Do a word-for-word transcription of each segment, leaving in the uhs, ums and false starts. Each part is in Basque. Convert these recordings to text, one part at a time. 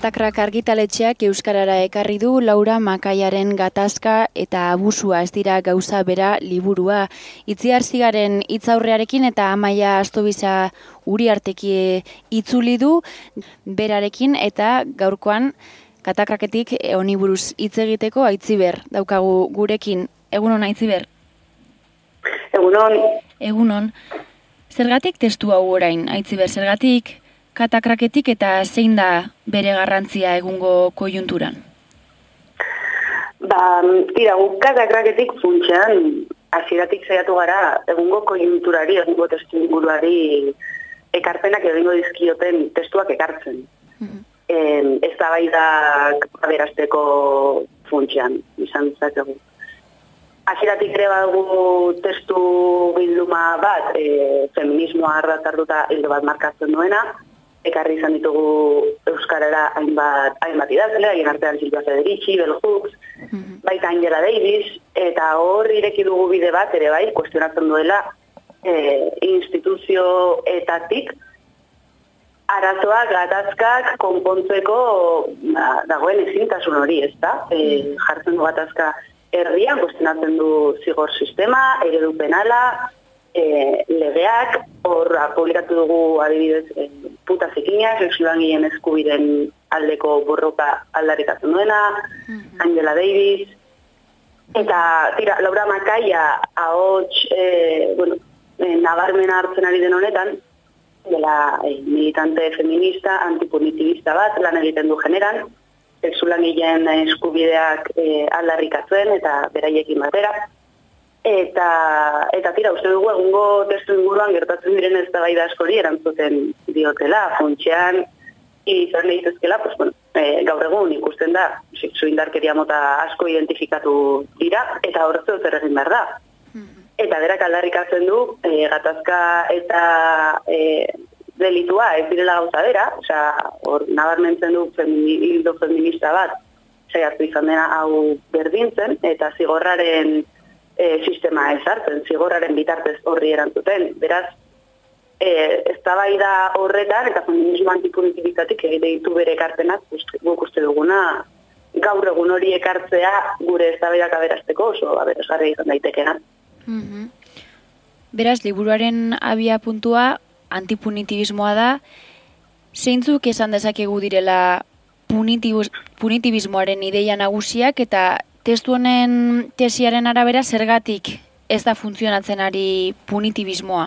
Katakrak argitaletxeak euskarara ekarri du Laura Makaiaren gatazka eta abusua ez dira gauza bera liburua. Itziar Zigaren hitzaurrearekin eta Amaia Astobiza Uriarteki itzuli du berarekin eta gaurkoan Katakraketik honi buruz hitz egiteko Aitziber daukagu gurekin. Egunon Aitziber. Egunon. Egunon. Zergatik testu hau orain Aitziber, zergatik Katakraketik eta zein da bere garrantzia egungo koiunturan? Ba, tira, guk Katakraketik funtsean hasieratik saiatu gara egungo koiunturari, egungo testu inguruari ekarpenak egingo dizkioten testuak ekartzen. Mm-hmm. Eh, ez da bai da aberasteko funtsean, izan dezakegu. Hasieratik ere badugu testu bilduma bat, e, feminismoa ardatz hartuta hildo bat markatzen duena, ekarri izan ditugu euskarara hainbat, hainbat idazle, haien artean Silvia Federici, Bell Hooks, mm-hmm. baita Angela Davis, eta hor ireki dugu bide bat ere bai, kuestionatzen duela e, instituzioetatik arazoak, gatazkak konpontzeko da, dagoen ezintasun hori, ez da? E, jartzen du gatazka herrian, kuestionatzen du zigor sistema, eredu penala, e, legeak, hor publikatu dugu adibidez e, puta zikina, sexulangileen eskubideen aldeko borroka aldarrikatzen duena, mm-hmm. Angela Davis, eta tira, Laura Makaia ahots, e, bueno, e, nabarmena hartzen ari den honetan, dela e, militante feminista, antipunitivista bat, lan egiten du generan, sexulangileen eskubideak e, aldarrikatzen eta beraiekin batera. Eta, eta tira, uste dugu egungo testu inguruan gertatzen diren eztabaida askori erantzuten diotela, funtsean izan daitezkela, pues, bueno, e, gaur egun ikusten da, sexu indarkeria mota asko identifikatu dira, eta horretzu zer egin behar da. Eta berak aldarrikatzen du, e, gatazka eta e, delitua ez direla gauza bera, osea, hor nabarmentzen du femini, hildo feminista bat, saiatu izan dena hau berdintzen, eta zigorraren e, sistema ezartzen, zigorraren bitartez horri erantzuten. Beraz, e, eztabaida horretan, eta feminismo antipunitibitatik egite ditu bere ekarpenak, guk uste duguna, gaur egun hori ekartzea gure eztabaidak aberasteko oso aberasgarria izan daitekena. Mm-hmm. Beraz, liburuaren abia puntua antipunitibismoa da, zeintzuk esan dezakegu direla punitibismoaren ideia nagusiak eta testu honen tesiaren arabera zergatik ez da funtzionatzen ari punitibismoa?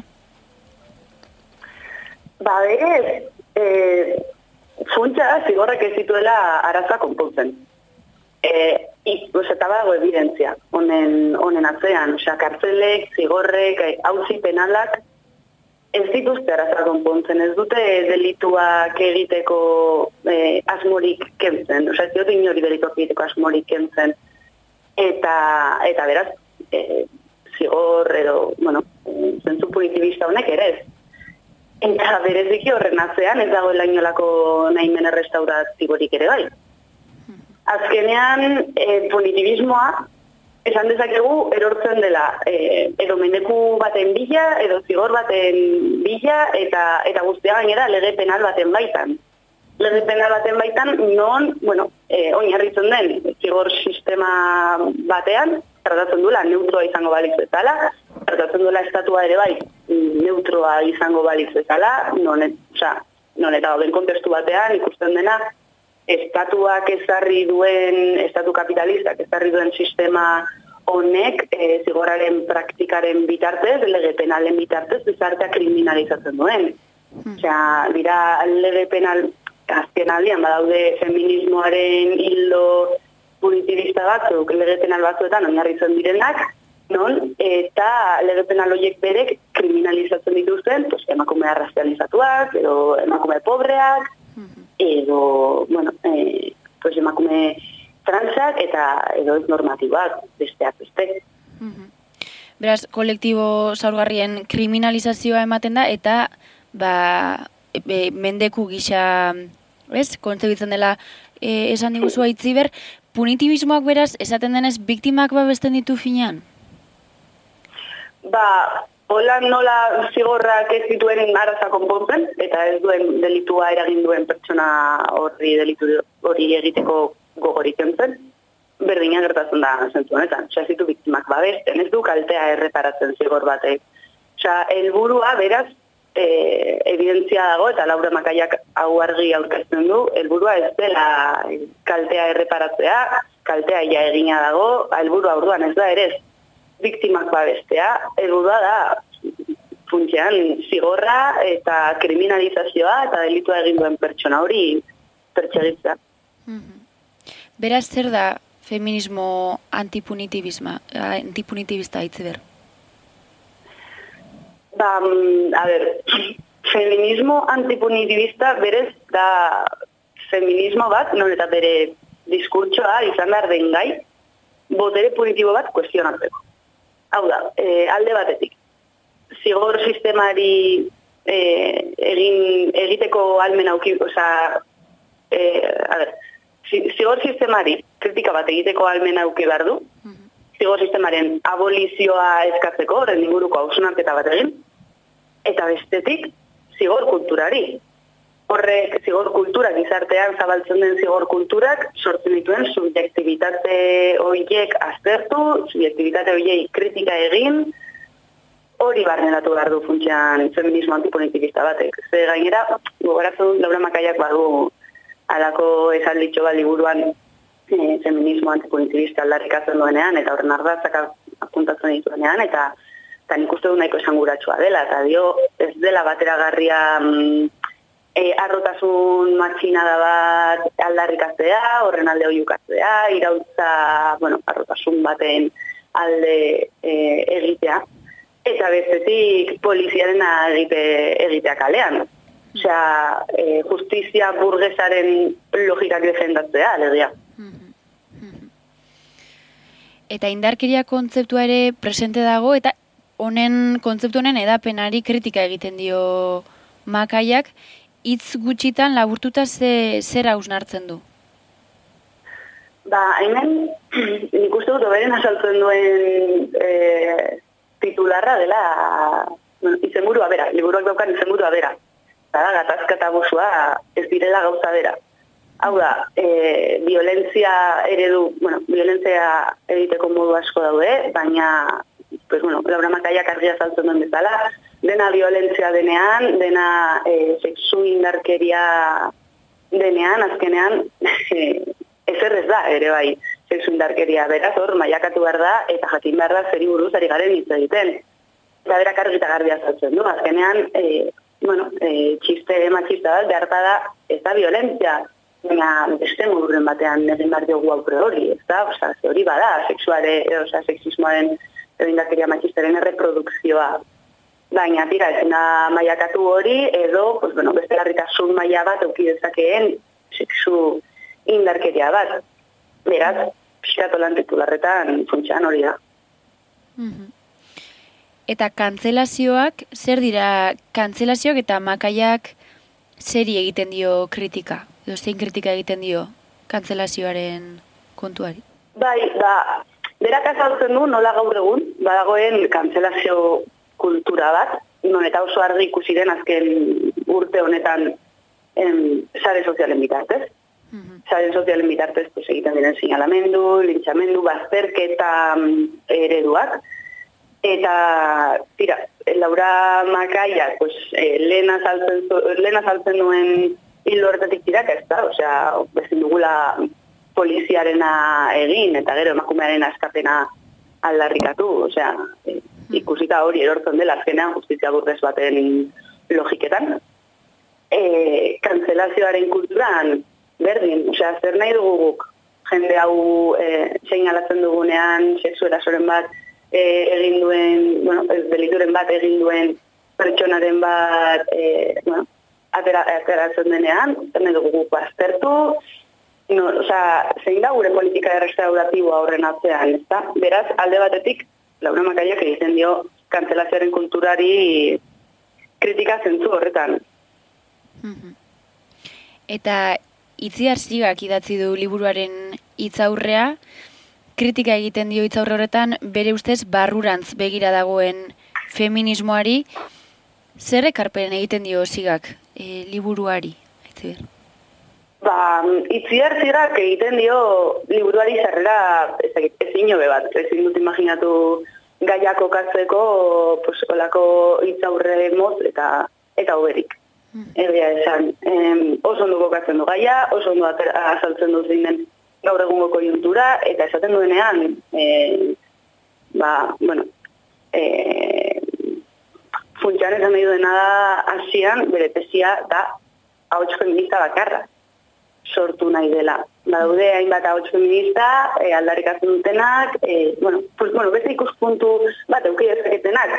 Ba, berez, e, funtsa zigorrak ez zituela arazoa konpontzen. E, eta badago evidentzia honen, honen atzean, osea, kartzelek, zigorrek, auzi penalak, ez dituzte arazoa konpontzen, ez dute delituak egiteko eh, asmorik kentzen, osea, ez dute inori delituak egiteko asmorik kentzen, eta, eta beraz, eh, zigor edo, bueno, zentzu punitibista honek ere ez. Eta bereziki horren atzean ez dagoela inolako nahimen errestauratziborik ere bai. Azkenean, eh, punitibismoa, esan dezakegu erortzen dela e, edo mendeku baten bila, edo zigor baten bila, eta eta guztia gainera lege penal baten baitan. Lege penal baten baitan non, bueno, e, oinarritzen den zigor sistema batean, tratatzen duela neutroa izango balitz bezala, tratatzen duela estatua ere bai neutroa izango balitz bezala, non, et, oza, non eta gauden kontestu batean ikusten dena, estatuak ezarri duen, estatu kapitalistak ezarri duen sistema honek e, zigorraren praktikaren bitartez, lege penalen bitartez, bizartea kriminalizatzen duen. Hmm. Osea, dira lege penal azken aldian, badaude feminismoaren hildo punitibista batzuk, lege penal batzuetan oinarritzen direnak, non, eta lege penal horiek berek kriminalizatzen dituzten, pues, emakume arrazializatuak, edo emakume pobreak, edo, bueno, eh, pues emakume transak eta edo ez normatiboak besteak beste. Mm-hmm. Beraz, kolektibo zaurgarrien kriminalizazioa ematen da eta ba, e, mendeku gisa, ez, kontzebitzen dela e, esan diguzu Aitziber, punitibismoak beraz, esaten denez, biktimak babesten ditu finean? Ba, hola nola zigorrak ez dituen araza konpontzen, eta ez duen delitua eragin duen pertsona horri delitu hori egiteko gogorik entzen, berdina gertatzen da zentzu honetan. Osea, ez ditu biktimak babesten, ez du kaltea erreparatzen zigor batek. Osea, helburua beraz, e, evidentzia dago, eta Laura Makaiak hau argi aurkezten du, helburua ez dela kaltea erreparatzea, kaltea ja egina dago, helburua orduan ez da ere biktimak babestea, helburua da funtsean zigorra eta kriminalizazioa eta delitua egin duen pertsona hori pertsegitza. Beraz, zer da feminismo antipunitibisma, antipunitibista Itziber? Ba, a ber, feminismo antipunitibista berez da feminismo bat, non eta bere diskurtsoa izan behar den gai, botere punitibo bat kuestionatzeko. Hau da, e, alde batetik, zigor sistemari e, egin, egiteko almen auki, oza, e, a ber, zigor sistemari kritika bat egiteko almen auki behar du, zigor sistemaren abolizioa eskatzeko, horren inguruko hausnarketa bat egin, eta bestetik, zigor kulturari. Horrek, zigor kulturak, gizartean zabaltzen den zigor kulturak, sortzen dituen subjektibitate horiek aztertu, subjektibitate horiek kritika egin, hori barneratu behar du funtsean feminismo antipolitikista batek. Ze gainera, gogoratzen Laura Makaiak badu alako esalditxo bat liburuan e, feminismo antipolitikista aldarrikatzen duenean, eta horren ardatzak apuntatzen dituenean, eta eta nik uste du nahiko esanguratsua dela, eta dio ez dela bateragarria mm, e, arrotasun matxinada bat aldarrikatzea, horren alde oiukatzea, irautza, bueno, arrotasun baten alde e, egitea, eta bestetik poliziaren egite, egitea kalean. Osea, e, justizia burgesaren logikak defendatzea, alegia. Eta indarkeria kontzeptua ere presente dago, eta honen kontzeptu honen edapenari kritika egiten dio Makaiak, hitz gutxitan laburtuta ze, zer hausnartzen du? Ba, hemen, nik uste dut oberen asaltzen duen e, titularra dela, bueno, izenburua bera, liburuak daukan izenburua bera. Da, gatazka eta abusua ez direla gauza bera. Hau da, e, violentzia eredu, bueno, violentzia egiteko modu asko daude, baina pues bueno, Laura Makaiak argia azaltzen duen bezala, dena violentzia denean, dena e, sexu indarkeria denean, azkenean, e, ezer ez da, ere bai, sexu indarkeria beraz, hor, mailakatu behar da, eta jakin behar da zeri buruz ari garen hitz egiten. Eta berak argita garbi azaltzen du, azkenean, e, bueno, e, txiste matxista bat, behar da, ez da violentzia, baina beste modurren batean egin behar diogu aurre hori, ez da, oza, hori bada, sexuare, oza, sexismoaren edo indarkeria matxistaren erreprodukzioa. Baina, tira, ezin da mailakatu hori, edo, pues, bueno, beste larritasun maila bat euki dezakeen sexu indarkeria bat. Beraz, pixkatu lan titularretan funtsean hori da. Mm-hmm. Eta kantzelazioak, zer dira kantzelazioak eta Makaiak zeri egiten dio kritika? Edo zein kritika egiten dio kantzelazioaren kontuari? Bai, ba, berak azaltzen du nola gaur egun, badagoen kantzelazio kultura bat, non eta oso argi ikusi den azken urte honetan em, sare sozialen bitartez. Mm-hmm. Sare sozialen bitartez pues, egiten diren sinalamendu, lintxamendu, bazterketa ereduak. Eta, tira, Laura Makaiak pues, eh, lehen azaltzen, lehen azaltzen duen hilo horretatik tirak ez da, osea, bezin dugula poliziarena egin, eta gero emakumearen askapena aldarrikatu, osea, e, ikusita hori erortzen dela azkenean justizia burgez baten logiketan. E, kantzelazioaren kulturan berdin, osea, zer nahi dugu guk, jende hau e, seinalatzen dugunean, sexu erasoren bat e, egin duen, bueno, delituren bat egin duen pertsonaren bat, e, bueno, atera, ateratzen denean, zer nahi dugu guk baztertu, no, osea, zein da gure politika restauratiboa horren atzean, ezta? Beraz, alde batetik, Laura Makaiak egiten dio kantzelazioaren kulturari kritika zentzu horretan. Mm-hmm. Eta Itziar Zigak idatzi du liburuaren hitzaurrea, kritika egiten dio hitzaurre horretan, bere ustez barrurantz begira dagoen feminismoari, zer ekarpen egiten dio Zigak e, liburuari? Aitziber. Ba, Itziar Zigak egiten dio liburuari zarrera ezin hobe bat, ezin dut imaginatu gaia kokatzeko, pues, olako hitzaurre moz eta eta hoberik. Egia esan, em, oso ondo kokatzen du gaia, oso ondo azaltzen du zeinen gaur egungo konjuntura, eta esaten duenean, e, ba, bueno, e, funtsan esan nahi duena da hasian bere tesia da ahots feminista bakarra sortu nahi dela. Badaude hainbat ahots feminista, e, aldarrikatzen dutenak, e, bueno, pues, bueno, beste ikuspuntu bat euki dezaketenak,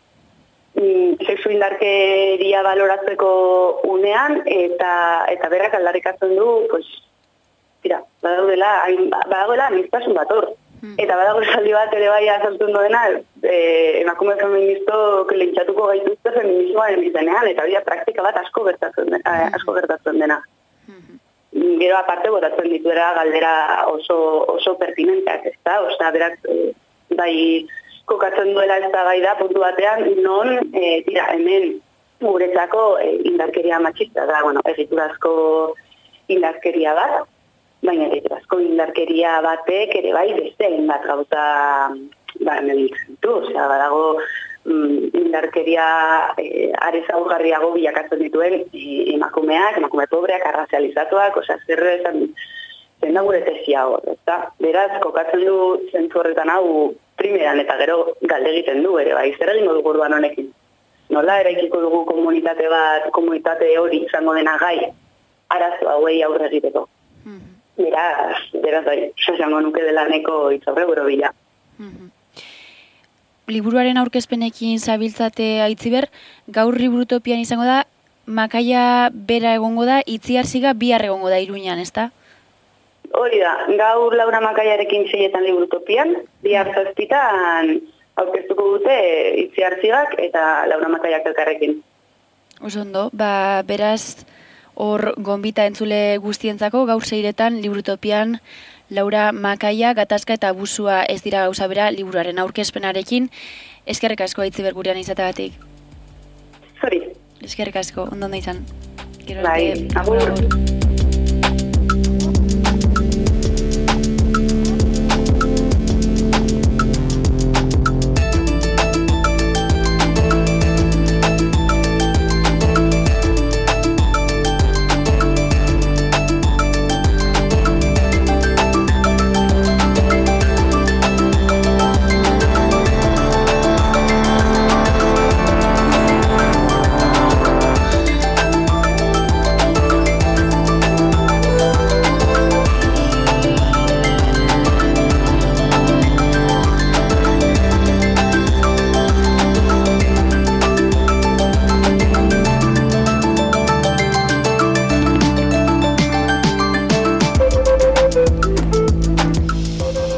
sexu indarkeria baloratzeko unean, eta eta berrak aldarrikatzen du, pues, tira, badaudela, badagoela aniztasun bat hor. Hmm. Eta badago esaldi bat ere bai azaltzen duena, e, emakume feministok lehintxatuko gaituzte feminismoaren izenean, eta hori praktika bat asko gertatzen, hmm. asko gertatzen dena. Hmm. Gero aparte botatzen dituera galdera oso, oso pertinenteak, ez da? Osta, berak, e, bai, kokatzen duela ez da gai da puntu batean, non, e, tira, hemen guretzako e, indarkeria matxista da, bueno, egiturazko indarkeria bat, baina egiturazko indarkeria batek ere bai beste bat gauza ba, meditzen du, osea, badago mm, indarkeria e, are zaurgarriago bilakatzen dituen e, emakumeak, emakume pobreak, arrazializatuak, osea, zer esan zen da gure tesia hor, ezta? Beraz, kokatzen du zentzu horretan hau primeran eta gero galde egiten du ere, bai, zer egingo dugu orduan honekin. Nola eraikiko dugu komunitate bat, komunitate hori izango dena gai, arazo hauei aurre egiteko. Mm-hmm. Beraz, beraz, bai, esango nuke dela neko itzaurre gero bila. Mm-hmm. Liburuaren aurkezpenekin zabiltzate Aitziber, gaur Liburutopian izango da, Makaia bera egongo da, Itziar Ziga bihar egongo da Iruñan, ezta? Hori da, gaur Laura Makaiarekin seietan Liburutopian, bihar zazpitan aurkeztuko dute Itziar Zigak eta Laura Makaiak elkarrekin. Oso ondo, ba, beraz, hor gonbita entzule guztientzako, gaur seiretan Liburutopian Laura Makaia, gatazka eta abusua ez dira gauza bera liburuaren aurkezpenarekin. Eskerrik asko Aitziber gurean izateagatik. Zori. Eskerrik asko, ondo ondo izan. Bai, agur.